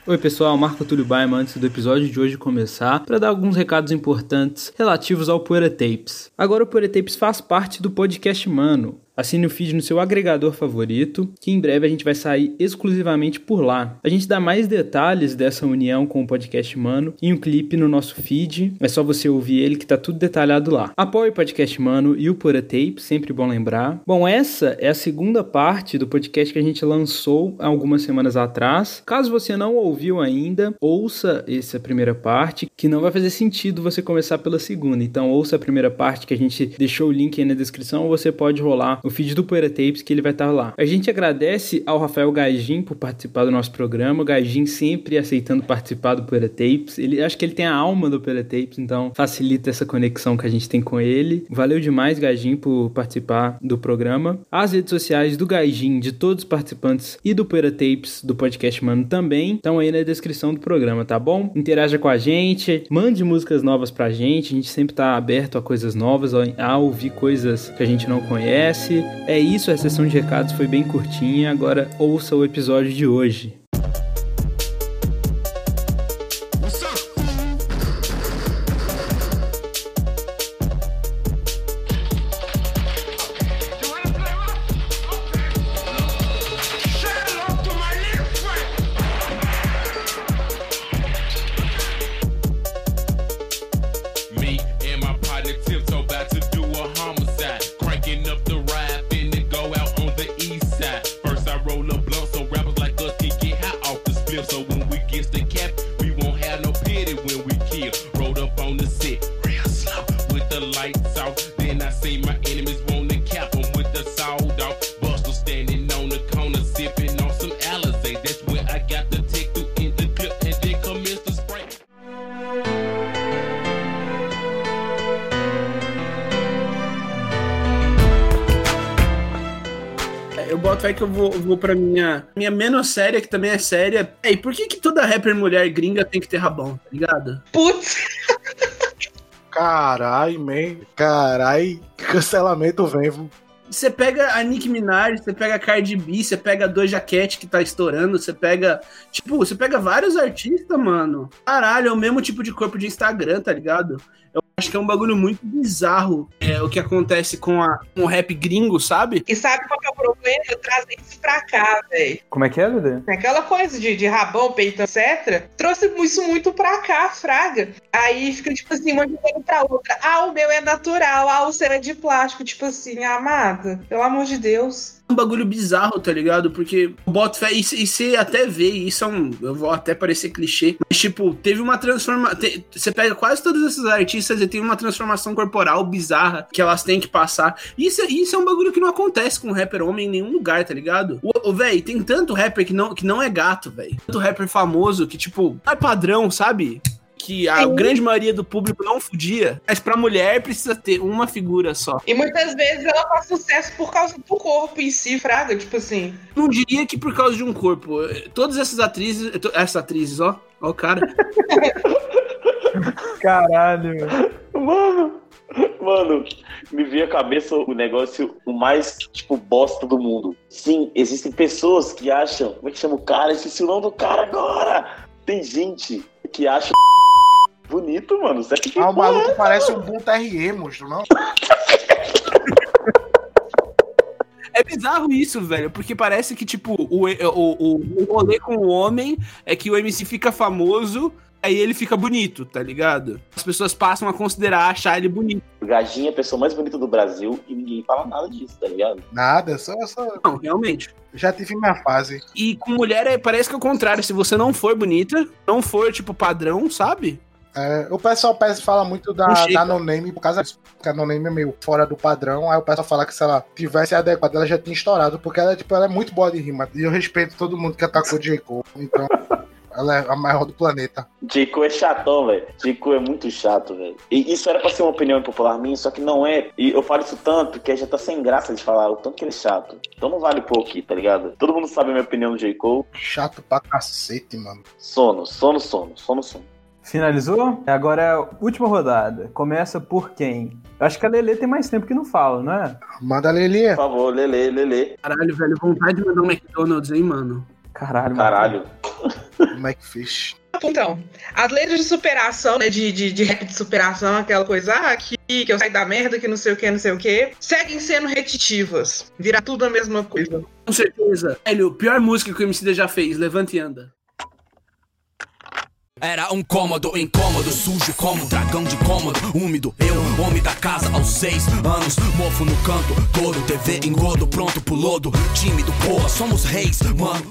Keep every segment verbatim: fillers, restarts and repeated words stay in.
Oi pessoal, Marco Túlio Baiman antes do episódio de hoje começar para dar alguns recados importantes relativos ao Poeira Tapes. Agora o Poeira Tapes faz parte do Podcast Mano. Assine o feed no seu agregador favorito, que em breve a gente vai sair exclusivamente por lá. A gente dá mais detalhes dessa união com o Podcast Mano em um clipe no nosso feed. É só você ouvir ele que tá tudo detalhado lá. Apoie o Podcast Mano e o Poeira Tape, sempre bom lembrar. Bom, essa é a segunda parte do podcast que a gente lançou há algumas semanas atrás. Caso você não ouviu ainda, ouça essa primeira parte, que não vai fazer sentido você começar pela segunda. Então ouça a primeira parte que a gente deixou o link aí na descrição, ou você pode rolar o feed do Poeira Tapes, que ele vai estar lá. A gente agradece ao Rafael Gajin por participar do nosso programa. O Gajin sempre aceitando participar do Poeira Tapes. Ele, acho que ele tem a alma do Poeira Tapes, então facilita essa conexão que a gente tem com ele. Valeu demais, Gajin, por participar do programa. As redes sociais do Gajin, de todos os participantes e do Poeira Tapes, do Podcast Mano também, estão aí na descrição do programa, tá bom? Interaja com a gente, mande músicas novas pra gente. A gente sempre tá aberto a coisas novas, a ouvir coisas que a gente não conhece. É isso, a sessão de recados foi bem curtinha, agora ouça o episódio de hoje. É que eu vou, vou pra minha, minha menos séria, que também é séria. Ei, por que que toda rapper mulher gringa tem que ter rabão, tá ligado? Putz! Carai, man. Carai, cancelamento vem. Você pega a Nicki Minaj, você pega a Cardi B, você pega a Doja Cat que tá estourando, você pega... Tipo, você pega vários artistas, mano. Caralho, é o mesmo tipo de corpo de Instagram, tá ligado? Eu acho que é um bagulho muito bizarro é, o que acontece com, a, com o rap gringo, sabe? E sabe qual que é o problema? Eu trazer isso pra cá, velho. Como é que é, Duda? Aquela coisa de, de rabão, peito, etcétera. Trouxe isso muito pra cá, fraga. Aí fica, tipo assim, uma dizendo pra outra. Ah, o meu é natural. Ah, o seu é de plástico. Tipo assim, amada, pelo amor de Deus. Um bagulho bizarro, tá ligado? Porque o boto fé, e você até vê, isso é um... Eu vou até parecer clichê, mas tipo, teve uma transformação... Você pega quase todos esses artistas e tem uma transformação corporal bizarra que elas têm que passar. Isso, isso é um bagulho que não acontece com rapper homem em nenhum lugar, tá ligado? O, o véi, tem tanto rapper que não, que não é gato, velho. Tanto rapper famoso que, tipo, é padrão, sabe? Que a Sim. grande maioria do público não fudia, mas pra mulher precisa ter uma figura só. E muitas vezes ela faz sucesso por causa do corpo em si, fraga, tipo assim. Não diria que por causa de um corpo. Todas essas atrizes, essas atrizes, ó, ó o cara. Caralho, mano. Mano, me veio à cabeça o negócio o mais, tipo, bosta do mundo. Sim, existem pessoas que acham, como é que chama o cara? Esqueci o nome do cara agora. Tem gente que acha bonito, mano. Você que ah, o maluco é, parece um bom T R E, monstro, não? É bizarro isso, velho, porque parece que, tipo, o, o, o, o rolê com o homem é que o M C fica famoso, aí ele fica bonito, tá ligado? As pessoas passam a considerar, achar ele bonito. O Gajinho é a pessoa mais bonita do Brasil e ninguém fala nada disso, tá ligado? Nada, só... só... Não, realmente. Já tive minha fase. E com mulher é, parece que é o contrário. Se você não for bonita, não for, tipo, padrão, sabe? É, o pessoal fala muito da, da No Name por causa disso. Porque a No Name é meio fora do padrão. Aí o pessoal fala que se ela tivesse adequada, ela já tinha estourado. Porque ela, tipo, ela é muito boa de rima. E eu respeito todo mundo que atacou o J. Cole. Então... Ela é a maior do planeta. J. Cole é chatão, velho. J. Cole é muito chato, velho. E isso era pra ser uma opinião impopular minha, só que não é. E eu falo isso tanto que já tá sem graça de falar o tanto que ele é chato. Então não vale pôr aqui, tá ligado? Todo mundo sabe a minha opinião do J. Cole. Chato pra cacete, mano. Sono, sono, sono, sono, sono. Finalizou? Agora é a última rodada. Começa por quem? Eu acho que a Lelê tem mais tempo que não fala, não é? Manda a Lelê. Por favor, Lelê, Lelê. Caralho, velho, vontade de mandar um McDonald's, hein, mano? Caralho, Caralho. Mano. Como é que fez? Então, as letras de superação, né, de, de, de rap de superação, aquela coisa, ah, que, que eu saí da merda, que não sei o que, não sei o que, seguem sendo repetitivas. Vira tudo a mesma coisa. Com certeza. Velho, pior música que o M C D já fez, Levanta e Anda. Era um cômodo, incômodo, sujo como dragão de cômodo, úmido, eu, homem da casa aos seis anos, mofo no canto, todo, T V engodo, pronto pro lodo, tímido, porra, somos reis, mano.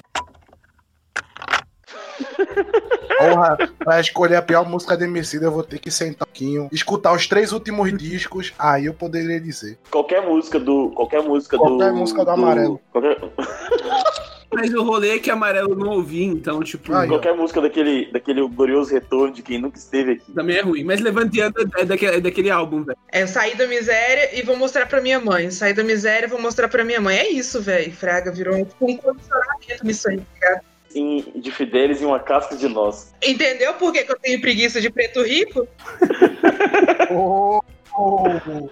Porra, pra escolher a pior música de Emicida, eu vou ter que sentar um pouquinho, escutar os três últimos discos, aí eu poderia dizer. Qualquer música do... Qualquer música qualquer do... Qualquer música do Amarelo. Qualquer... Mas o rolê é que Amarelo não ouvi, então, tipo... Aí, qualquer música daquele, daquele glorioso retorno de quem nunca esteve aqui. Também é ruim. Mas Levanta e Anda é daquele, é daquele álbum, velho. É, eu saí da miséria e vou mostrar pra minha mãe. Saí da miséria e vou mostrar pra minha mãe. É isso, velho. Fraga virou tipo, um condicionamento nisso aí, tá ligado? Sim, de Fidelis e uma casca de nós. Entendeu por que, que eu tenho preguiça de preto rico? oh, oh.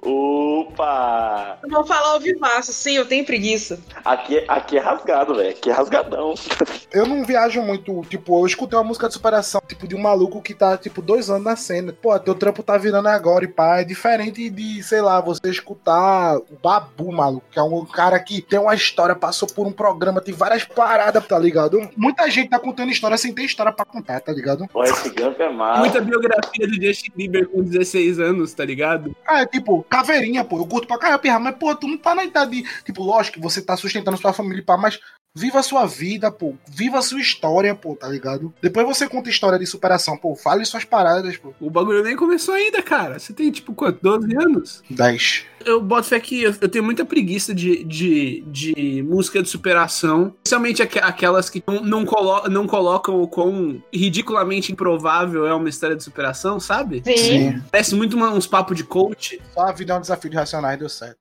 Opa! Vou falar ao vivaço, sim, eu tenho preguiça. Aqui, aqui é rasgado, velho. Aqui é rasgadão. Eu não viajo muito, tipo, eu escutei uma música de superação, tipo, de um maluco que tá, tipo, dois anos na cena. Pô, teu trampo tá virando agora e pá, é diferente de, sei lá, você escutar o Babu, maluco, que é um cara que tem uma história, passou por um programa, tem várias paradas, tá ligado? Muita gente tá contando história sem ter história pra contar, tá ligado? Pô, esse Gump é mal. Muita biografia do Justin Bieber com dezesseis anos, tá ligado? Ah, é tipo, caveirinha, pô, eu curto pra caramba, mas, pô, tu não tá na idade de, tipo, lógico que você tá sustentando sua família, pá, mas viva a sua vida, pô, viva a sua história, pô, tá ligado? Depois você conta história de superação, pô, fale suas paradas, pô. O bagulho nem começou ainda, cara. Você tem, tipo, quanto, doze anos? dez. Eu boto fé que eu, eu tenho muita preguiça de, de, de música de superação, especialmente aqu- aquelas que não, não, colo- não colocam o quão ridiculamente improvável é uma história de superação, sabe? Sim. Sim. Parece muito uma, uns papos de coach. Só a vida é um desafio de racionais, deu certo.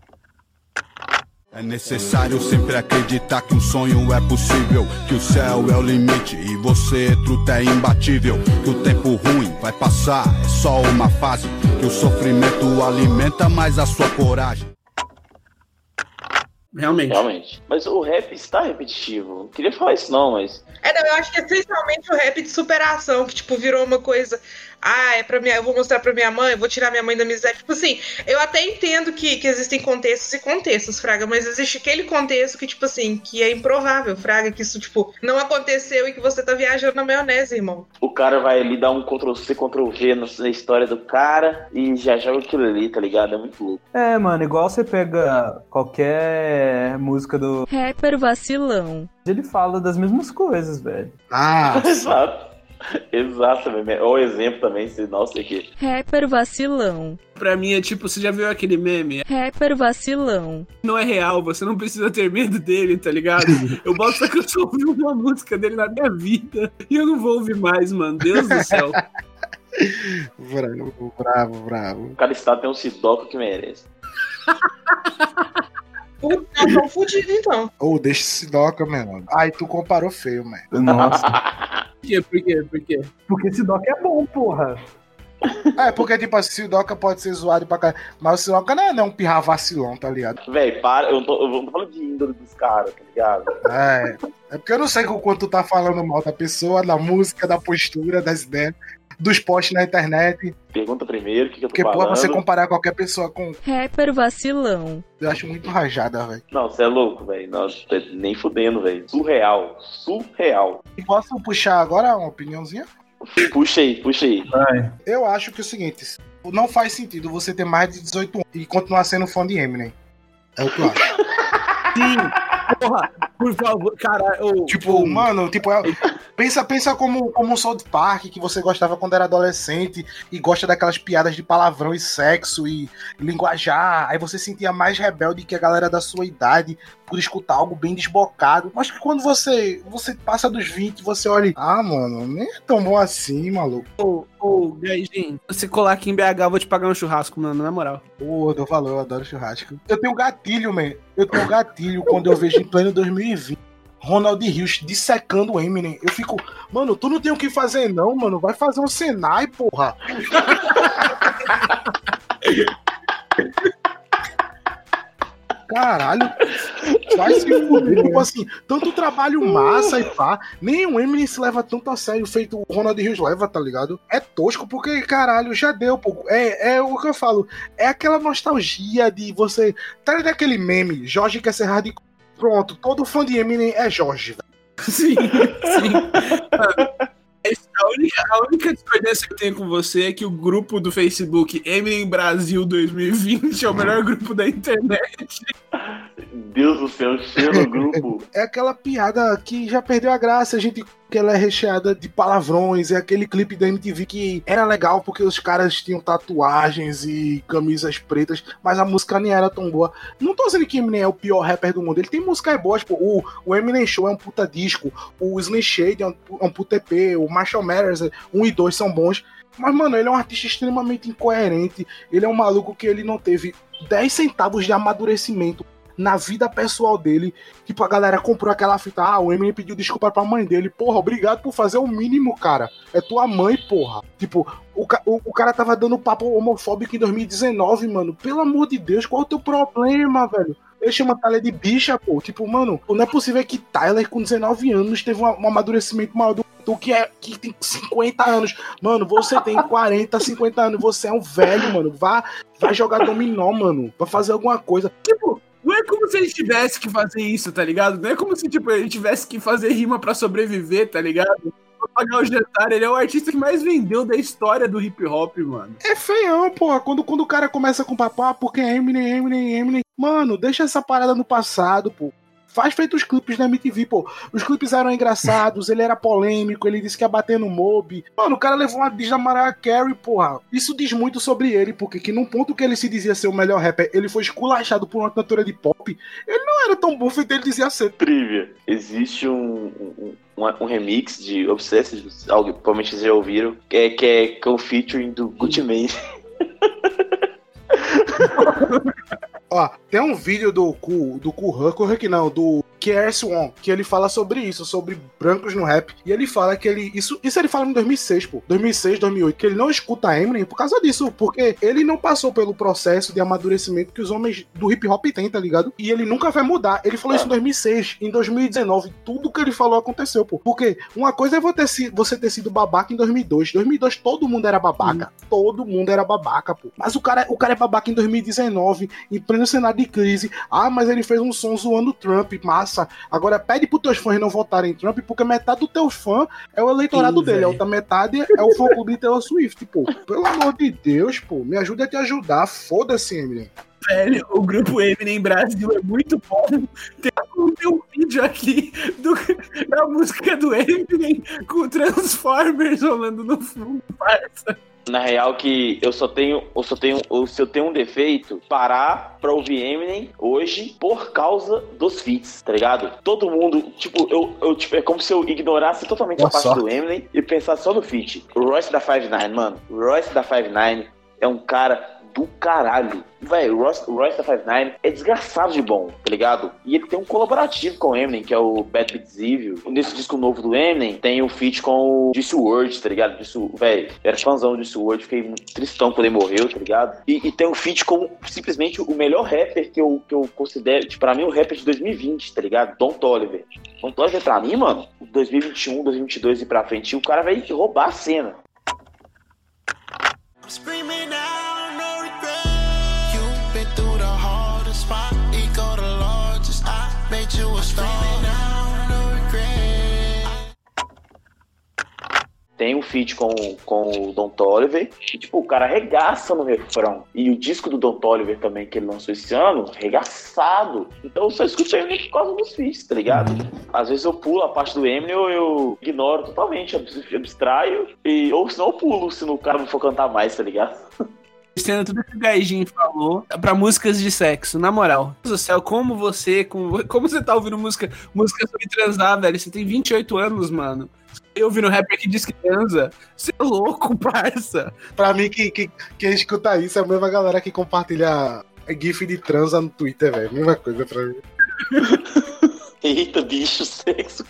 É necessário sempre acreditar que um sonho é possível, que o céu é o limite e você, truta, é imbatível, que o tempo ruim vai passar, é só uma fase, que o sofrimento alimenta mais a sua coragem. Realmente. Realmente. Mas o rap está repetitivo. Não queria falar isso não, mas... É, não, eu acho que essencialmente o rap de superação, que, tipo, virou uma coisa... Ah, é pra minha... eu vou mostrar pra minha mãe, eu vou tirar minha mãe da miséria. Tipo assim, eu até entendo que, que existem contextos e contextos, Fraga, mas existe aquele contexto que, tipo assim, que é improvável, Fraga, que isso, tipo, não aconteceu e que você tá viajando na maionese, irmão. O cara vai ali dar um control C, control V na história do cara e já joga aquilo ali, tá ligado? É muito louco. É, mano, igual você pega qualquer música do... Rapper vacilão. Ele fala das mesmas coisas, velho. Ah, Exato. Exato, velho. Olha o exemplo também, se não sei o que. Rapper vacilão. Pra mim é tipo, você já viu aquele meme? Rapper vacilão. Não é real, você não precisa ter medo dele, tá ligado? Eu boto só que eu só ouvi uma música dele na minha vida e eu não vou ouvir mais, mano. Deus do céu. bravo, bravo, bravo. Cada estado tem um Sidoca que merece. Puta, eu tô fudido, então. Ô, oh, deixa esse doca, mano. Ai, tu comparou feio, mano. Nossa. Por quê? Por quê? Por quê? Porque esse doc é bom, porra. É, porque, tipo, assim, o Sidoca pode ser zoado pra caralho, mas o Sidoca não é, não é um pirra vacilão, tá ligado? Véi, para, eu não, tô, eu não tô falando de índole dos caras, tá ligado? É, é porque eu não sei o quanto tu tá falando mal da pessoa, da música, da postura, das ideias, dos posts na internet. Pergunta primeiro o que, que eu tô Porque, falando. pô, você comparar qualquer pessoa com... Rapper vacilão. Eu acho muito rajada, velho. Não, você é louco, velho. Nem fudendo, velho. Surreal. Surreal. E posso puxar agora uma opiniãozinha? Puxa aí, puxa aí. Vai. Eu acho que é o seguinte, não faz sentido você ter mais de dezoito anos e continuar sendo fã de Eminem. É o que eu acho. Sim, porra, por favor, cara. Eu, Tipo, eu, mano, tipo, é, pensa, pensa como, como um South Park que você gostava quando era adolescente e gosta daquelas piadas de palavrão e sexo e linguajar. Aí você sentia mais rebelde que a galera da sua idade por escutar algo bem desbocado. Mas que quando você, você passa dos vinte, você olha e, ah, mano, nem é tão bom assim, maluco. Ô, ô, Gaijin, se você colar aqui em B H, eu vou te pagar um churrasco, mano, na moral. Pô, eu falo, eu adoro churrasco. Eu tenho gatilho, man. Eu tenho gatilho quando eu vejo em pleno dois mil e vinte Ronald Rios dissecando o Eminem. Eu fico, mano, tu não tem o que fazer não, mano. Vai fazer um Senai, porra. Caralho, vai se fuder. Tipo assim, tanto trabalho massa e pá, nem o Eminem se leva tanto a sério, feito o Ronald Rios leva, tá ligado? É tosco, porque, caralho, já deu, pô. É, é o que eu falo, é aquela nostalgia de você. Tá ligado aquele meme, Jorge quer ser hardcore? Pronto, todo fã de Eminem é Jorge, velho. Sim, sim. A única, a única discordância que eu tenho com você é que o grupo do Facebook Eminem Brasil dois mil e vinte é o melhor grupo da internet. Deus do céu, cheiro no grupo. É aquela piada que já perdeu a graça, a gente que ela é recheada de palavrões, é aquele clipe da M T V que era legal porque os caras tinham tatuagens e camisas pretas, mas a música nem era tão boa. Não tô dizendo que Eminem é o pior rapper do mundo, ele tem músicas boas, pô. O, o Eminem Show é um puta disco, o Slim Shady é um, é um puta E P, o Marshall Mathers um e dois são bons, mas, mano, ele é um artista extremamente incoerente, ele é um maluco que ele não teve dez centavos de amadurecimento na vida pessoal dele. Tipo, a galera comprou aquela fita, ah, o Eminem pediu desculpa pra mãe dele. Porra, obrigado por fazer o mínimo, cara. É tua mãe, porra. Tipo, o, o, o cara tava dando papo homofóbico em dois mil e dezenove, mano. Pelo amor de Deus, qual é o teu problema, velho? Ele chama Tyler de bicha, pô. Tipo, mano, não é possível que Tyler, com dezenove anos, teve um, um amadurecimento maior do tu que, é, que tem cinquenta anos. Mano, você tem quarenta, cinquenta anos. Você é um velho, mano. Vá, vai jogar dominó, mano. Vai fazer alguma coisa. Tipo, não é como se ele tivesse que fazer isso, tá ligado? Não é como se, tipo, ele tivesse que fazer rima pra sobreviver, tá ligado? Pra pagar o jantar. Ele é o artista que mais vendeu da história do hip hop, mano. É feião, porra. Quando, quando o cara começa com papo, ah, porque é Eminem, Eminem, Eminem. Mano, deixa essa parada no passado, pô. Faz feito os clipes na M T V, pô. Os clipes eram engraçados, ele era polêmico, ele disse que ia bater no Mob. Mano, o cara levou uma diss da Mariah Carey, porra. Isso diz muito sobre ele, porque que num ponto que ele se dizia ser o melhor rapper, ele foi esculachado por uma cantora de pop. Ele não era tão bom feito, ele dizia ser. Trivia. Existe um, um, um, um remix de Obsessed, algo provavelmente vocês já ouviram, que é, que é com o featuring do Gucci Mane. Ó, tem um vídeo do Ku, do Ku não, do K R S One, que ele fala sobre isso, sobre brancos no rap, e ele fala que ele, isso, isso ele fala em dois mil e seis, pô, dois mil e seis, dois mil e oito, que ele não escuta Eminem por causa disso, porque ele não passou pelo processo de amadurecimento que os homens do hip hop têm, tá ligado? E ele nunca vai mudar, ele falou isso em dois mil e seis, em dois mil e dezenove, tudo que ele falou aconteceu, pô, porque uma coisa é você ter, você ter sido babaca em dois mil e dois, dois mil e dois todo mundo era babaca, hum. todo mundo era babaca, pô, mas o cara, o cara é babaca em dois mil e dezenove, em pleno cenário de crise, ah, mas ele fez um som zoando Trump, massa, agora pede pros teus fãs não votarem em Trump, porque metade do teu fã é o eleitorado Sim, dele, véio. A outra metade é o fã-clube de Taylor Swift, pô, pelo amor de Deus, pô, me ajuda a te ajudar, foda-se, Eminem. Velho, o grupo Eminem Brasil é muito bom. Tem, tem um vídeo aqui do, da música do Eminem com Transformers rolando no fundo, parça. Na real que eu só tenho, eu só tenho, eu, se eu tenho um defeito, parar pra ouvir Eminem hoje por causa dos feats, tá ligado? Todo mundo, tipo, eu, eu tipo, é como se eu ignorasse totalmente Boa a parte sorte. do Eminem e pensasse só no feat. O Royce da Five Nine, mano, o Royce da Five Nine é um cara do caralho. Véi, o Royce, o Royce da Five Nine é desgraçado de bom, tá ligado? E ele tem um colaborativo com o Eminem, que é o Bad Beats Evil. Nesse disco novo do Eminem, tem um feat com o Juice world, tá ligado? Véi, era fãzão do Juice world, fiquei muito tristão quando ele morreu, tá ligado? E, e tem um feat com simplesmente o melhor rapper que eu, que eu considero, tipo, pra mim, o rapper de dois mil e vinte, tá ligado? Don Toliver. Don Toliver, pra mim, mano, dois mil e vinte e um, dois mil e vinte e dois e pra frente, o cara vai roubar a cena. I'm screaming out. Tem um feat com, com o Don Toliver, e tipo, o cara arregaça no refrão. E o disco do Don Toliver também, que ele lançou esse ano, arregaçado. Então eu só escuto ele por causa dos feats, tá ligado? Às vezes eu pulo a parte do Eminem, ou eu ignoro totalmente, abstraio, e, ou senão eu pulo, se o cara não for cantar mais, tá ligado? Sendo tudo que o Gaijin falou pra músicas de sexo, na moral. Deus do céu, como você, como, como você tá ouvindo música, música sobre transar, velho? Você tem vinte e oito anos, mano. Eu ouvindo rapper que diz que transa. Você é louco, parça. Pra mim, que, que, quem escuta isso é a mesma galera que compartilha gif de transa no Twitter, velho. Mesma coisa pra mim. Eita, bicho, sexo.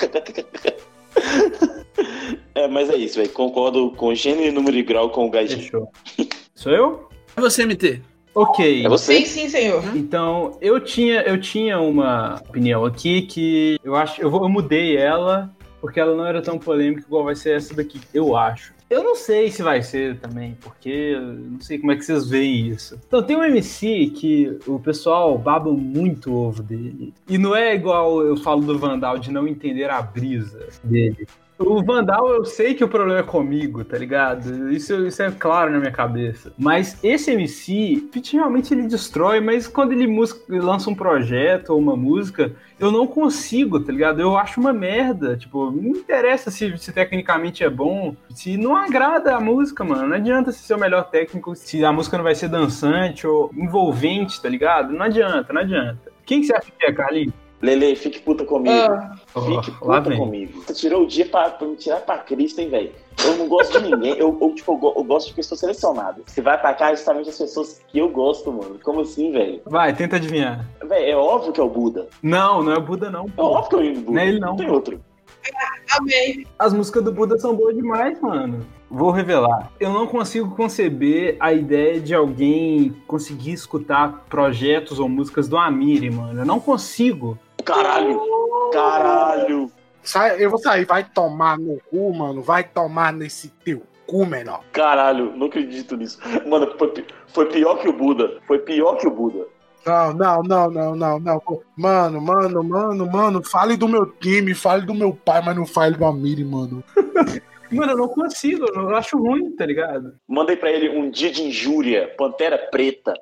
É, mas é isso, velho. Concordo com gênero e número de grau com o Gaijin. Fechou. Sou eu? É você, M T. Ok. É você? Sim, sim, senhor. Então, eu tinha, eu tinha uma opinião aqui que eu acho, eu, vou, eu mudei ela porque ela não era tão polêmica igual vai ser essa daqui, eu acho. Eu não sei se vai ser também, porque eu não sei como é que vocês veem isso. Então, tem um M C que o pessoal baba muito o ovo dele. E não é igual eu falo do Vandal de não entender a brisa dele. O Vandal, eu sei que o problema é comigo, tá ligado? Isso, isso é claro na minha cabeça. Mas esse M C, realmente ele destrói, mas quando ele música, lança um projeto ou uma música, eu não consigo, tá ligado? Eu acho uma merda. Tipo, não interessa se, se tecnicamente é bom, se não agrada a música, mano. Não adianta se ser o melhor técnico, se a música não vai ser dançante ou envolvente, tá ligado? Não adianta, não adianta. Quem que você acha que é, Carlinhos? Lele, fique puta comigo. Ah. Fique Oh, lá puta vem. comigo. Você tirou o dia pra, pra me tirar pra Cristo, hein, velho? Eu não gosto de ninguém. Eu, eu, tipo, eu, go- eu gosto de pessoas selecionadas. Você vai atacar justamente as pessoas que eu gosto, mano. Como assim, velho? Vai, tenta adivinhar. Velho, é óbvio que é o Buda. Não, não é o Buda, não. É Pô. óbvio que é o Buda. Não é ele, não. Não tem outro. Amém. As músicas do Buda são boas demais, mano. Vou revelar. Eu não consigo conceber a ideia de alguém conseguir escutar projetos ou músicas do Amiri, mano. Eu não consigo. Caralho. Caralho. Sai, eu vou sair, vai tomar no cu, mano. Vai tomar nesse teu cu, menor. Caralho. Não acredito nisso. Mano, foi, pi- foi pior que o Buda. Foi pior que o Buda. Não, não, não, não, não, não. Pô, Mano, mano, mano, mano, fale do meu time, fale do meu pai, mas não fale do Amiri, mano. Mano, eu não consigo. Eu acho ruim, tá ligado? Mandei pra ele um dia de injúria. Pantera Preta.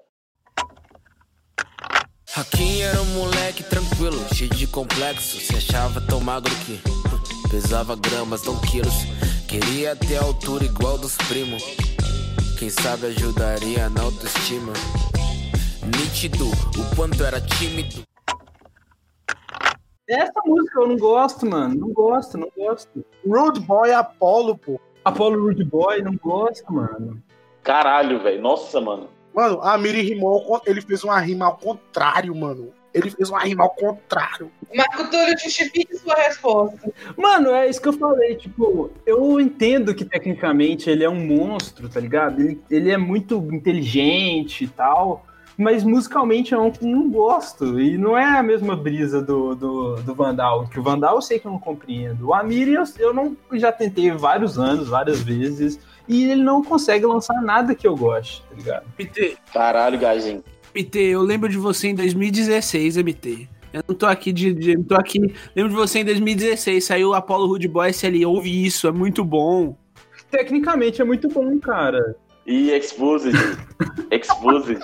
Hakim era um moleque tranquilo, cheio de complexo. Se achava tão magro que pesava gramas, não quilos. Queria ter altura igual dos primos. Quem sabe ajudaria na autoestima. Nítido, o quanto era tímido. Essa música eu não gosto, mano. Não gosto, não gosto. Rude Boy Apollo, pô. Apollo Rude Boy, não gosto, mano. Caralho, velho. Nossa, mano. Mano, a Amiri rimou, ao con- ele fez uma rima ao contrário, mano. Ele fez uma rima ao contrário. Marco Túlio, justifique sua resposta. Mano, é isso que eu falei, tipo, eu entendo que tecnicamente ele é um monstro, tá ligado? Ele, ele é muito inteligente e tal, mas musicalmente eu não, não gosto, e não é a mesma brisa do, do, do Vandal, que o Vandal eu sei que eu não compreendo. O Amiri eu, eu não, já tentei vários anos, várias vezes, e ele não consegue lançar nada que eu goste, tá ligado? M T, Caralho, gajinho. M T, eu lembro de você em dois mil e dezesseis, M T. Eu não tô aqui de, de não tô aqui. Lembro de você em dois mil e dezesseis, saiu o Apollo Rude Boy S L, ouve isso, é muito bom. Tecnicamente é muito bom, cara. E Exposed. Exposed.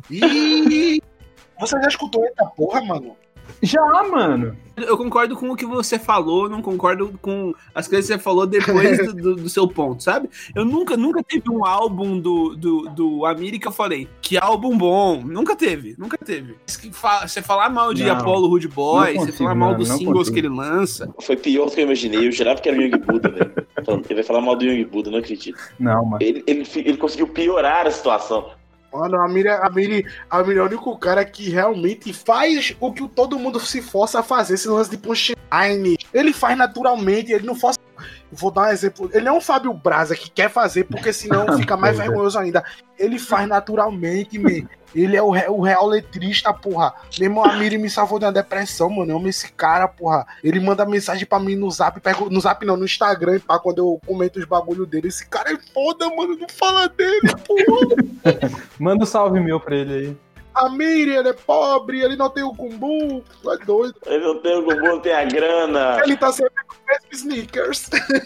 Ih! Você já escutou essa porra, mano? Já, mano. Eu concordo com o que você falou, não concordo com as coisas que você falou depois do, do- do seu ponto, sabe? Eu nunca, nunca teve um álbum do, do, do Amiri que eu falei, que álbum bom. Nunca teve, nunca teve. Você falar mal de Não, Apollo Rude Boy, não você consigo, falar mal mano, dos não singles consigo. que ele lança. Foi pior do que eu imaginei. Eu jurava que era o Young Buda, velho. Falando, ele vai falar mal do Young Buda, não acredito. Não, mano. Ele, ele, fi- ele conseguiu piorar a situação. Mano, a Amiri, a Amiri, a Amiri é o único cara que realmente faz o que todo mundo se força a fazer, esse lance de punchline. Ele faz naturalmente, ele não força. Vou dar um exemplo. Ele não é um Fábio Braza que quer fazer, porque senão fica mais Pois é. vergonhoso ainda. Ele faz naturalmente, man. Ele é o, re- o real letrista, porra. Mesmo a Amiri me salvou de uma depressão, mano. Eu amo esse cara, porra. Ele manda mensagem pra mim no zap, pego, no zap não, no Instagram, pá, quando eu comento os bagulho dele. Esse cara é foda, mano. Não fala dele, porra. Manda um salve meu pra ele aí. Amiri, ele é pobre, ele não tem o Kumbu. Tu é doido. Ele não tem o Gugu, não tem a grana. Ele tá sempre com os sneakers.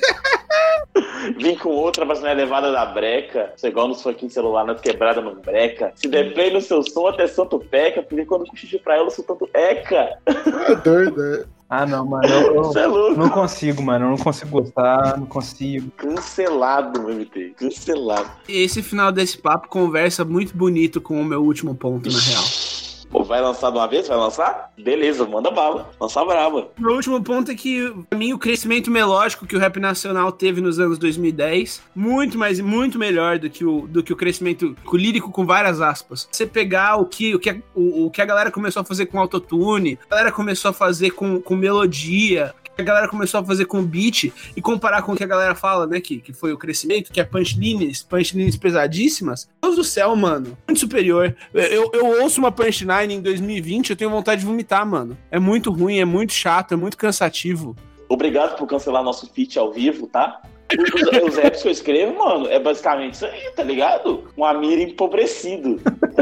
Vim com outra, mas não é levada da breca. Isso é igual nos fucking celular, nas quebradas no breca. Se der play no seu som, até santo peca. Porque quando eu cochicho pra ela, eu sou tanto eca. É doido, é. Ah, não, mano. Eu, Isso é eu louco. não consigo, mano. Eu não consigo gostar, não consigo. Cancelado, M T. Cancelado. Esse final desse papo conversa muito bonito com o meu último ponto, na real. Pô, vai lançar de uma vez? Vai lançar? Beleza, manda bala. Lança braba. Meu último ponto é que, pra mim, o crescimento melódico que o rap nacional teve nos anos dois mil e dez, muito, mais, muito melhor do que o, do que o crescimento lírico com várias aspas. Você pegar o que, o, que a, o, o que a galera começou a fazer com autotune, a galera começou a fazer com, com melodia, a galera começou a fazer com beat e comparar com o que a galera fala, né, que, que foi o crescimento, que é punchlines, punchlines pesadíssimas. Deus do céu, mano, muito superior. Eu, eu, eu ouço uma punchline em dois mil e vinte, eu tenho vontade de vomitar, mano. É muito ruim, é muito chato, é muito cansativo. Obrigado por cancelar nosso feat ao vivo, tá? Os, os raps que eu escrevo, mano, é basicamente isso aí, tá ligado? Um Amir empobrecido.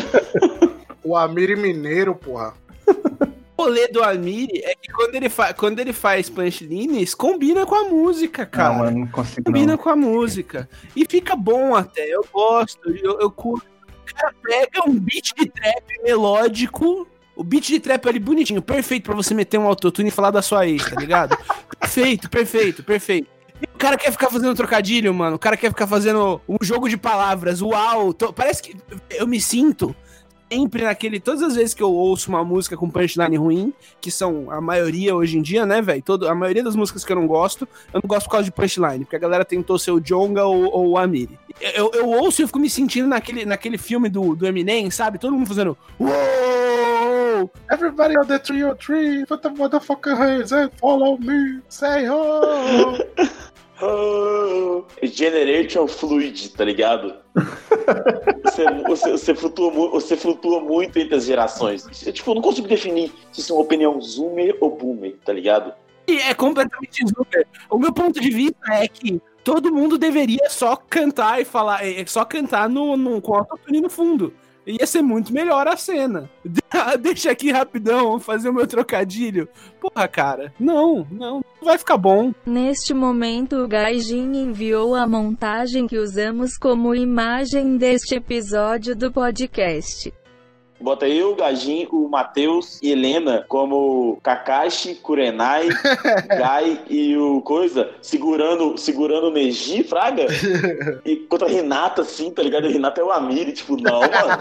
O Amir mineiro, porra. O rolê do Amiri é que quando ele, fa- quando ele faz punchlines, combina com a música, cara. Não, mano, não consigo Combina não. com a música. E fica bom até, eu gosto, eu, eu curto. O cara pega um beat de trap melódico, o beat de trap ali bonitinho, perfeito pra você meter um autotune e falar da sua ex, tá ligado? Perfeito, perfeito, perfeito. E o cara quer ficar fazendo trocadilho, mano. O cara quer ficar fazendo um jogo de palavras. Uau! Tô... Parece que eu me sinto sempre naquele... Todas as vezes que eu ouço uma música com punchline ruim, que são a maioria hoje em dia, né, velho? A maioria das músicas que eu não gosto, eu não gosto por causa de punchline, porque a galera tentou ser o Djonga ou, ou o Amiri. Eu, eu ouço e eu fico me sentindo naquele, naquele filme do, do Eminem, sabe? Todo mundo fazendo... Uou! Everybody on the three oh three, put the motherfucker hands and follow me, say ho! Oh, Generation Fluid, tá ligado? Você, você, você, flutua, você flutua muito entre as gerações. Eu, tipo, eu não consigo definir se isso é uma opinião zoomer ou boomer, tá ligado? E é completamente zoomer. O meu ponto de vista é que todo mundo deveria só cantar e falar, só cantar no, no, com autotune no fundo. Ia ser muito melhor a cena. Deixa aqui rapidão, fazer o meu trocadilho. Porra, cara, não, não, não vai ficar bom. Neste momento o Gaijin enviou a montagem que usamos como imagem deste episódio do podcast. Bota eu, o Gajin, o Matheus e Helena como Kakashi, Kurenai, Gai e o Coisa segurando, segurando o Neji, fraga. E contra a Renata, assim, tá ligado? A Renata é o Amiri, tipo, não,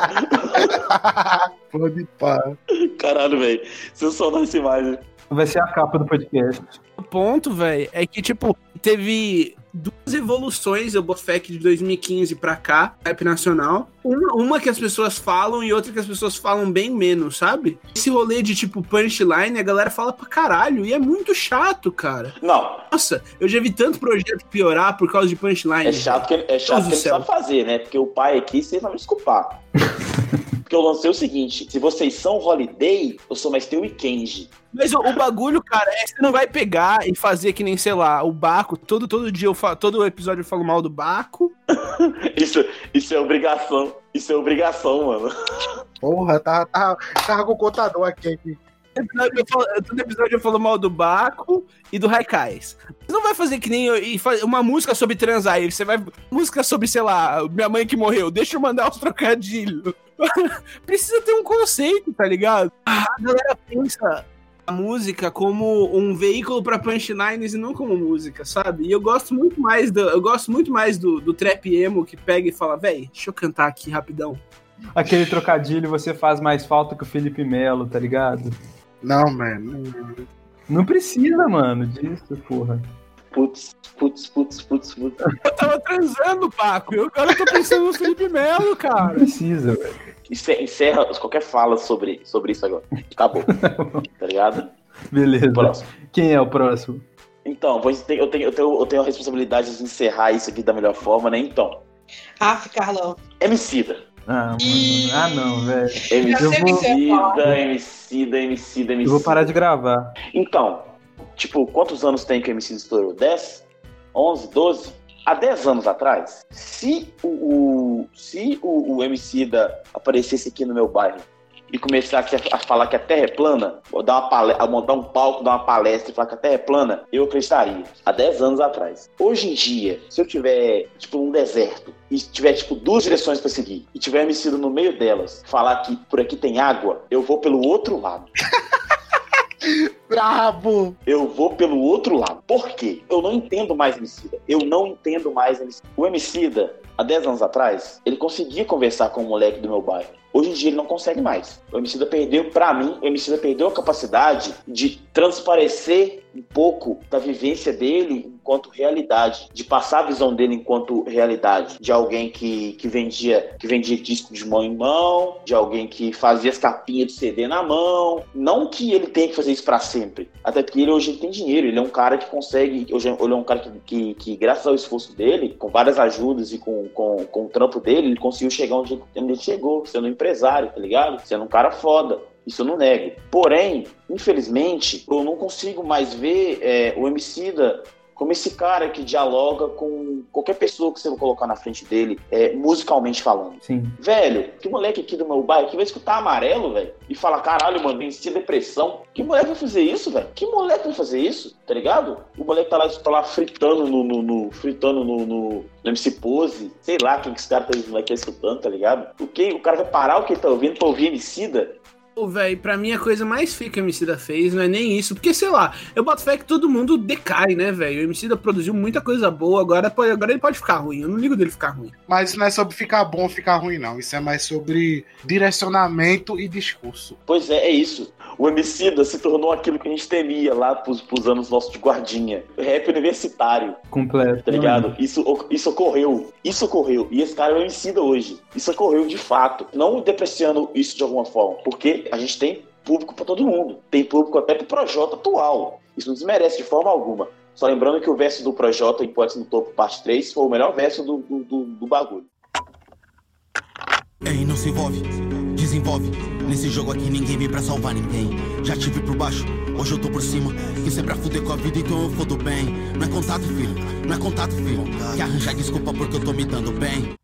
mano. Pode pá. Caralho, velho. Sensacional essa imagem. Vai ser a capa do podcast. O ponto, velho, é que, tipo, teve duas evoluções, eu boto fé que de dois mil e quinze pra cá, rap nacional. Uma, uma que as pessoas falam e outra que as pessoas falam bem menos, sabe? Esse rolê de, tipo, punchline, a galera fala pra caralho, e é muito chato, cara. Não. Nossa, eu já vi tanto projeto piorar por causa de punchline. É chato que, é chato que ele sabe fazer, né? Porque o pai aqui, vocês vão me desculpar. Porque eu lancei o seguinte, se vocês são Holiday, eu sou mais teu e Kenji. Mas o, o bagulho, cara, é que você não vai pegar e fazer que nem, sei lá, o Baco. Todo, todo dia, eu falo, todo episódio eu falo mal do Baco. isso, isso é obrigação. Isso é obrigação, mano. Porra, tava, tava, tava com o contador aqui. aqui. Eu falo, todo episódio eu falo mal do Baco e do Haikais. Você não vai fazer que nem eu, e faz uma música sobre transar. Você vai... Música sobre, sei lá, minha mãe que morreu. Deixa eu mandar os trocadilhos. Precisa ter um conceito, tá ligado? A galera pensa a música como um veículo pra punchlines e não como música, sabe? E eu gosto muito mais do, eu gosto muito mais do, do trap emo que pega e fala, véi, deixa eu cantar aqui rapidão. Aquele trocadilho você faz mais falta que o Felipe Melo, tá ligado? Não, mano. Não precisa, mano, disso, porra. Putz, putz, putz, putz, putz. Eu tava transando, Paco, e agora eu tô pensando no Felipe Melo, cara. Não precisa, velho. Encerra qualquer fala sobre, sobre isso agora. Acabou. Tá ligado? Beleza. Próximo. Quem é o próximo? Então, eu tenho, eu, tenho, eu, tenho, eu tenho a responsabilidade de encerrar isso aqui da melhor forma, né? Então. Aff, Carlão. Emicida. Ah, mano. Ah, não, velho. Emicida, Emicida, Emicida, Emicida. Eu vou parar de gravar. Então, tipo, quantos anos tem que o Emicida estourou? dez? onze? doze? Há dez anos atrás, se o, o, se o, o Emicida aparecesse aqui no meu bairro e começasse a, a falar que a Terra é plana, ou dar uma palestra, a montar um palco, dar uma palestra e falar que a Terra é plana, eu acreditaria. Há dez anos atrás. Hoje em dia, se eu tiver, tipo, um deserto e tiver, tipo, duas direções pra seguir e tiver Emicida no meio delas, falar que por aqui tem água, eu vou pelo outro lado. Brabo! Eu vou pelo outro lado. Por quê? Eu não entendo mais Emicida. Eu não entendo mais Emicida. O Emicida, há dez anos atrás, ele conseguia conversar com o moleque do meu bairro. Hoje em dia ele não consegue mais. O Emicida perdeu, pra mim, o Emicida perdeu a capacidade de transparecer um pouco da vivência dele, enquanto realidade, de passar a visão dele enquanto realidade, de alguém que, que, vendia, que vendia disco de mão em mão, de alguém que fazia as capinhas de C D na mão. Não que ele tenha que fazer isso pra sempre, até porque ele hoje ele tem dinheiro, ele é um cara que consegue, hoje ele é um cara que, que, que graças ao esforço dele, com várias ajudas e com, com, com o trampo dele, ele conseguiu chegar onde ele chegou, sendo um empresário, tá ligado? Sendo um cara foda. Isso eu não nego. Porém, infelizmente, eu não consigo mais ver é, o Emicida como esse cara que dialoga com qualquer pessoa que você vai colocar na frente dele, é, musicalmente falando. Sim. Velho, que moleque aqui do meu bairro que vai escutar Amarelo, velho, e fala, caralho, mano, venci a depressão. Que moleque vai fazer isso, velho? Que moleque vai fazer isso? Tá ligado? O moleque tá lá, tá lá fritando no, no, no fritando no, no, no M C Pose. Sei lá quem que esse cara tá, tá escutando, tá ligado? O, que, o cara vai parar o que ele tá ouvindo pra ouvir Emicida? Pô, velho, pra mim a coisa mais feia que o Emicida fez não é nem isso, porque, sei lá, eu boto fé que todo mundo decai, né, velho? O Emicida produziu muita coisa boa, agora, agora ele pode ficar ruim, eu não ligo dele ficar ruim. Mas isso não é sobre ficar bom ou ficar ruim, não. Isso é mais sobre direcionamento e discurso. Pois é, é isso. O Emicida se tornou aquilo que a gente temia lá pros, pros anos nossos de guardinha. Rap universitário. Completo. Tá ligado? Isso, isso ocorreu. Isso ocorreu. E esse cara é o Emicida hoje. Isso ocorreu de fato. Não depreciando isso de alguma forma. Porque a gente tem público pra todo mundo. Tem público até pro Projota atual. Isso não desmerece de forma alguma. Só lembrando que o verso do Projota em Hipótese no Topo, parte três, foi o melhor verso do, do, do, do bagulho. Ei, não se envolve, desenvolve. Nesse jogo aqui ninguém vem pra salvar ninguém. Já tive por baixo, hoje eu tô por cima. Que sempre a fuder com a vida, então eu fodo bem. Não é contato, filho, não é contato, filho. Que arranjar desculpa porque eu tô me dando bem.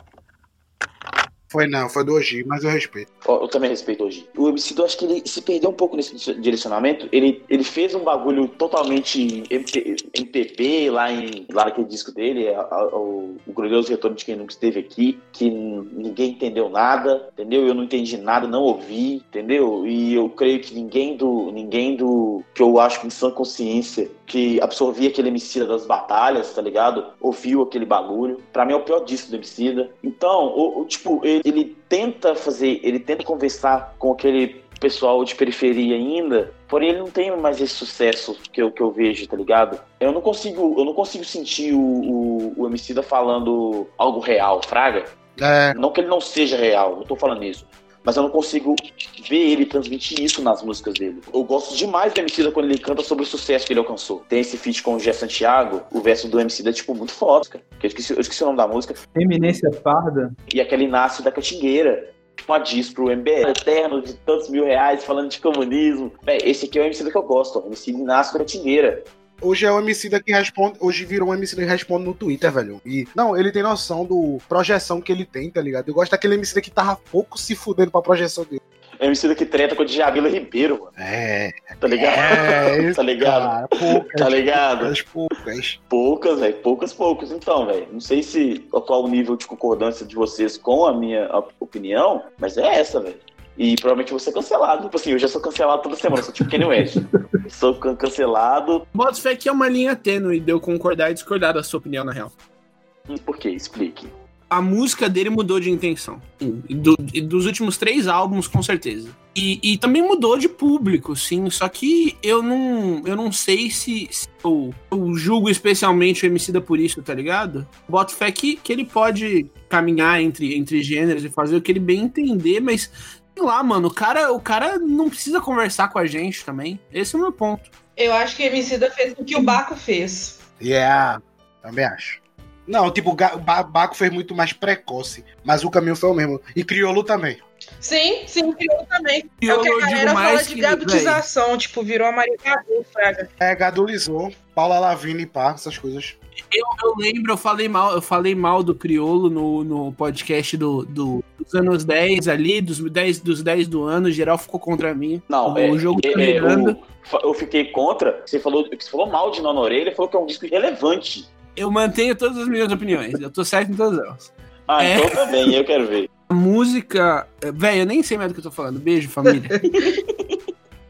Foi não, foi do Oji, mas eu respeito. Eu também respeito o Oji. O Emicida, eu acho que ele se perdeu um pouco nesse direcionamento. Ele, ele fez um bagulho totalmente M P B lá, em, lá naquele disco dele, a, a, o, o Glorioso Retorno de Quem Nunca Esteve Aqui, que ninguém entendeu nada, entendeu? Eu não entendi nada, não ouvi, entendeu? E eu creio que ninguém do, ninguém do que eu acho com sã consciência, que absorvia aquele Emicida das batalhas, tá ligado? Ouviu aquele bagulho. Pra mim é o pior disco do Emicida. Então, o, o, tipo, ele ele tenta fazer, ele tenta conversar com aquele pessoal de periferia ainda, porém ele não tem mais esse sucesso que eu, que eu vejo, tá ligado? Eu não consigo, eu não consigo sentir o, o, o Emicida falando algo real, fraga. É. Não que ele não seja real, não tô falando isso. Mas eu não consigo ver ele transmitir isso nas músicas dele. Eu gosto demais do Emicida quando ele canta sobre o sucesso que ele alcançou. Tem esse feat com o Gé Santiago, o verso do Emicida é, tipo, muito foda, cara. Eu esqueci, eu esqueci o nome da música. Eminência Parda. E aquele Inácio da Catingueira. Uma diz pro M B L eterno de tantos mil reais falando de comunismo. Véi, esse aqui é o Emicida que eu gosto, o Emicida Inácio da Catingueira. Hoje é o Emicida que responde, hoje virou um Emicida que responde no Twitter, velho. E, não, ele tem noção do projeção que ele tem, tá ligado? Eu gosto daquele Emicida que tava pouco se fudendo pra projeção dele. É o Emicida que treta com o Djamila Ribeiro, mano. É. Tá ligado? É, isso, tá ligado? Cara, poucas, tá ligado? Poucas, poucas. Poucas, velho. Poucas, poucas. Então, velho. Não sei se qual o nível de concordância de vocês com a minha opinião, mas é essa, velho. E provavelmente eu vou ser cancelado. Tipo assim, eu já sou cancelado toda semana, sou tipo Kanye West. Sou cancelado. Boto fé que é uma linha tênue de eu concordar e discordar da sua opinião, na real. Por quê? Explique. A música dele mudou de intenção. Do, dos últimos três álbuns, com certeza. E, e também mudou de público, sim. Só que eu não, eu não sei se, se eu, eu julgo especialmente o Emicida por isso, tá ligado? Boto fé que, que ele pode caminhar entre, entre gêneros e fazer o que ele bem entender, mas... sei lá, mano, o cara, o cara não precisa conversar com a gente também. Esse é o meu ponto. Eu acho que o Emicida fez o que o Baco fez. Yeah, também acho. Não, tipo, o Baco fez muito mais precoce, mas o caminho foi o mesmo. E Criolo também. Sim, sim, Criolo também. Criolo, é o que a galera fala de que, gadutização, véio. Tipo, virou a Maria Gadu, fraga. É, gadulizou. Paula Lavigne e pá, essas coisas. Eu, eu lembro, eu falei mal, eu falei mal do Criolo no, no podcast do, do, dos anos dez ali, dos dez, dos dez do ano, geral ficou contra mim. Não, o, é, o jogo é, tá ligando. É, eu fiquei contra, você falou, você falou mal de Nona Orelha, falou que é um disco irrelevante. Eu mantenho todas as minhas opiniões, eu tô certo em todas elas. Ah, é... então também, eu quero ver. A música... Velho, eu nem sei mais do que eu tô falando. Beijo, família.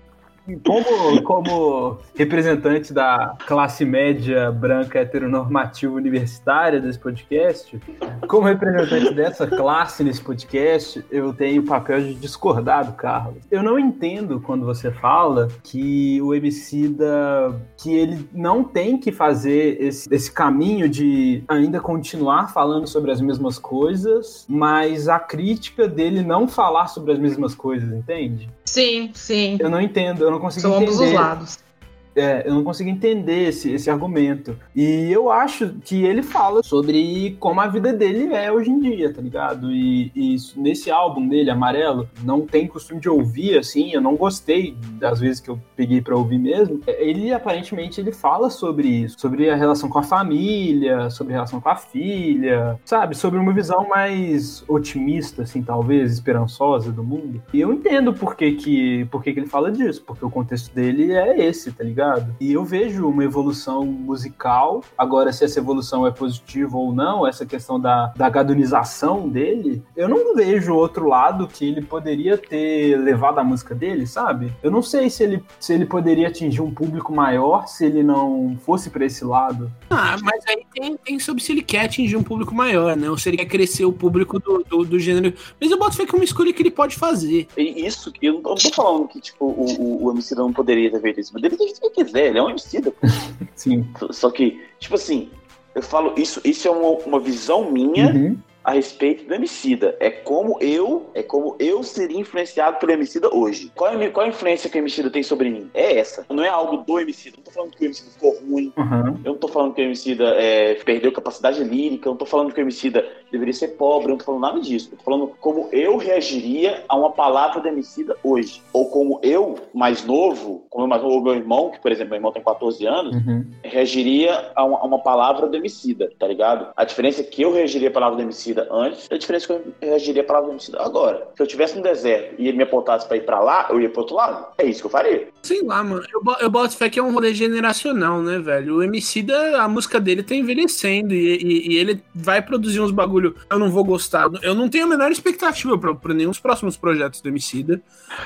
Como, como representante da classe média branca heteronormativa universitária desse podcast, como representante dessa classe nesse podcast, eu tenho o papel de discordar do Carlos. Eu não entendo quando você fala que o Emicida, que ele não tem que fazer esse, esse caminho de ainda continuar falando sobre as mesmas coisas, mas a crítica dele não falar sobre as mesmas coisas, entende? Sim, sim. Eu não entendo, eu não consigo São entender. ambos os lados. É, eu não consigo entender esse, esse argumento. E eu acho que ele fala sobre como a vida dele é hoje em dia, tá ligado? E, e nesse álbum dele, Amarelo, não tem costume de ouvir, assim, eu não gostei das vezes que eu peguei pra ouvir mesmo. Ele, aparentemente, ele fala sobre isso, sobre a relação com a família, sobre a relação com a filha, sabe? Sobre uma visão mais otimista, assim, talvez, esperançosa do mundo. E eu entendo por que, que, por que, que ele fala disso, porque o contexto dele é esse, tá ligado? E eu vejo uma evolução musical. Agora, se essa evolução é positiva ou não, essa questão da, da gadonização dele, eu não vejo outro lado que ele poderia ter levado a música dele, sabe? Eu não sei se ele, se ele poderia atingir um público maior se ele não fosse pra esse lado. Ah, mas aí tem, tem sobre se ele quer atingir um público maior, né? Ou se ele quer crescer o público do, do, do gênero. Mas eu boto fé que é uma escolha que ele pode fazer. E isso, eu não tô falando que tipo, o, o, o Emicida não poderia ter feito isso, mas ele tem que quiser, ele é um Emicida. Sim. Só que, tipo assim, eu falo, isso, isso é uma, uma visão minha uhum. a respeito do Emicida. É como eu, é como eu seria influenciado pelo Emicida hoje. Qual é, qual é a influência que o Emicida tem sobre mim? É essa. Não é algo do Emicida. Eu não tô falando que o Emicida ficou ruim. Uhum. Eu não tô falando que o Emicida é, perdeu capacidade lírica. Eu não tô falando que o Emicida deveria ser pobre. Eu não tô falando nada disso. Eu tô falando como eu reagiria a uma palavra do Emicida hoje. Ou como eu, mais novo, como eu mais novo, ou meu irmão, que por exemplo, meu irmão tem catorze anos, uhum. reagiria a uma, a uma palavra do Emicida, tá ligado? A diferença é que eu reagiria a palavra do Emicida antes, a diferença é que eu reagiria a palavra do Emicida agora. Se eu estivesse no deserto e ele me apontasse pra ir pra lá, eu ia pro outro lado. É isso que eu faria. Sei lá, mano. Eu, eu boto fé que é um rolê generacional, né, velho? O Emicida, a música dele tá envelhecendo e, e, e ele vai produzir uns bagulho. Eu não vou gostar. Eu não tenho a menor expectativa pra, pra nenhum dos próximos projetos do Emicida.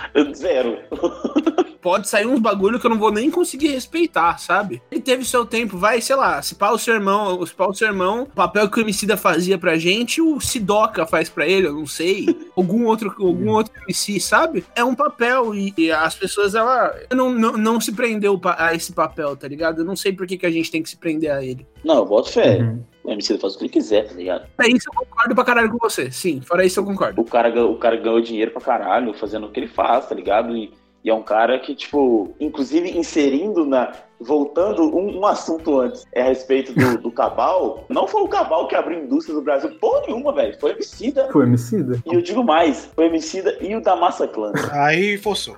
Zero. Pode sair uns bagulho que eu não vou nem conseguir respeitar, sabe? Ele teve seu tempo, vai, sei lá, se pá o seu irmão, se pá o seu irmão, o papel que o Emicida fazia pra gente, o Sidoca faz pra ele, eu não sei. Algum outro, algum outro M C, sabe? É um papel e, e as pessoas, ela não, não, não se prendeu a esse papel, tá ligado? Eu não sei por que, que a gente tem que se prender a ele. Não, eu boto fé. Uhum. O Emicida faz o que ele quiser, tá ligado? É isso, eu concordo pra caralho com você. Sim, fora isso eu concordo. O cara, o cara ganhou dinheiro pra caralho fazendo o que ele faz, tá ligado? E E é um cara que, tipo, inclusive inserindo na... Voltando um, um assunto antes, é a respeito do, do Cabal. Não foi o Cabal que abriu indústria do Brasil, porra nenhuma, velho. Foi o Emicida. Foi o Emicida. E eu digo mais, foi o Emicida e o da Massa Clan. Aí forçou.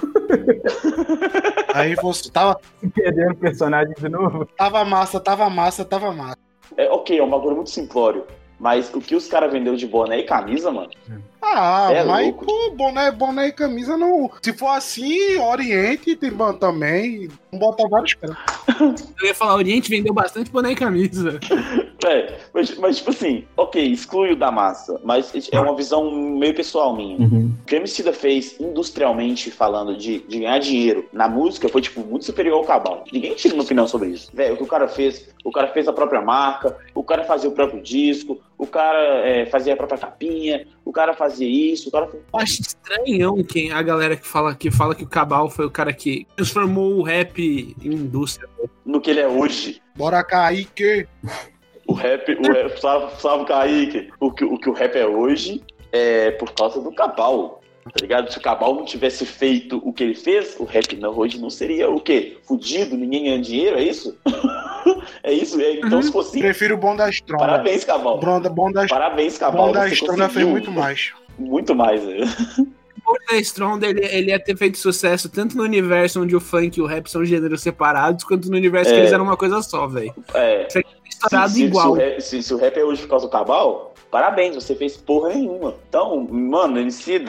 Aí forçou. Tava... Perdendo o personagem de novo. Tava massa, tava massa, tava massa. É, ok, é um bagulho muito simplório. Mas o que os caras vendeu de boné e camisa, mano? Ah, é mas louco. Pô, boné, boné e camisa não. Se for assim, Oriente tem também. Vamos botar vários caras. Eu ia falar, Oriente vendeu bastante boné e camisa. É, mas, mas tipo assim, ok, exclui o da massa, mas é uma visão meio pessoal minha. Uhum. O que o Emicida fez industrialmente falando de, de ganhar dinheiro na música foi, tipo, muito superior ao Cabal. Ninguém tira uma opinião sobre isso. Velho, o que o cara fez, o cara fez a própria marca, o cara fazia o próprio disco, o cara é, fazia a própria capinha, o cara fazia isso, o cara... Eu acho estranhão quem, a galera que fala, que fala que o Cabal foi o cara que transformou o rap em indústria. No que ele é hoje. Bora, Kaique! O rap, o rap salve, salve Kaique. O que, o que o rap é hoje é por causa do Cabal, tá ligado? Se o Cabal não tivesse feito o que ele fez, o rap não, hoje não seria o quê? Fudido, ninguém ganha dinheiro, é isso? É isso? É, então uhum. Se fosse... Prefiro o Bom da Estronda. Parabéns, Cabal. Bom, bom da... Parabéns, Cabal. Bom da Estronda fez muito mais. Muito mais, né? O Bom da Estronda, ele, ele ia ter feito sucesso tanto no universo onde o funk e o rap são gêneros separados, quanto no universo é. que eles eram uma coisa só, velho. É. Você estourado se, igual. Se, se, o rap, se, se o rap é hoje por causa do Cabal, parabéns, você fez porra nenhuma. Então, mano, Emicida,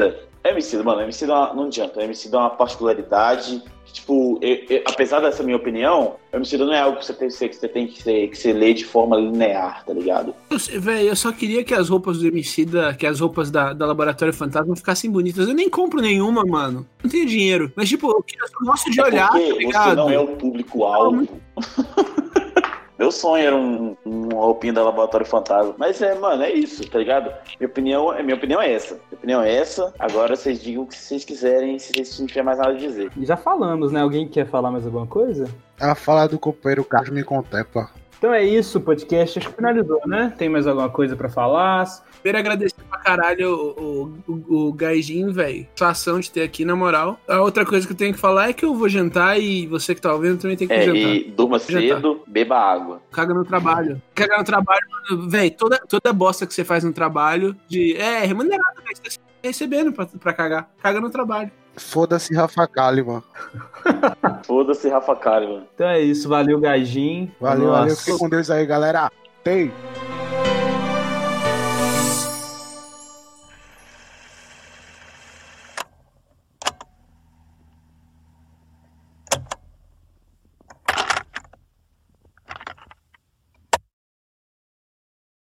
Emicida, mano, Emicida não adianta. Emicida é uma particularidade que, tipo, eu, eu, apesar dessa minha opinião, Emicida não é algo que você tem que, ser, que, você tem que, ser, que você lê de forma linear, tá ligado? Velho, eu só queria que as roupas do Emicida, que as roupas da, da Laboratório Fantasma ficassem bonitas. Eu nem compro nenhuma, mano. Não tenho dinheiro. Mas, tipo, eu gosto de é olhar, tá ligado? Você não é o público-alvo. Meu sonho era um, uma roupinha da Laboratório Fantasma. Mas é, mano, é isso, tá ligado? Minha opinião, minha opinião é essa. Minha opinião é essa. Agora vocês digam o que vocês quiserem, se vocês não tiverem mais nada a dizer. E já falamos, né? Alguém quer falar mais alguma coisa? Ela fala do companheiro Carlos me contempla. Então é isso, o podcast acho que finalizou, né? Tem mais alguma coisa pra falar? Primeiro, agradecer pra caralho o, o, o, o Gaijin, velho. Satisfação de ter aqui, na moral. A outra coisa que eu tenho que falar é que eu vou jantar e você que tá ouvindo também tem que é, jantar. E durma cedo, beba água. Caga no trabalho. Caga no trabalho, velho. Toda, toda bosta que você faz no trabalho, de é remunerado, velho. Você tá recebendo pra, pra cagar. Caga no trabalho. Foda-se Rafa Kalimann. Foda-se Rafa Kalimann. Então é isso, valeu, Gaijin. Valeu, Nossa. valeu. Fique com Deus aí, galera. Tem.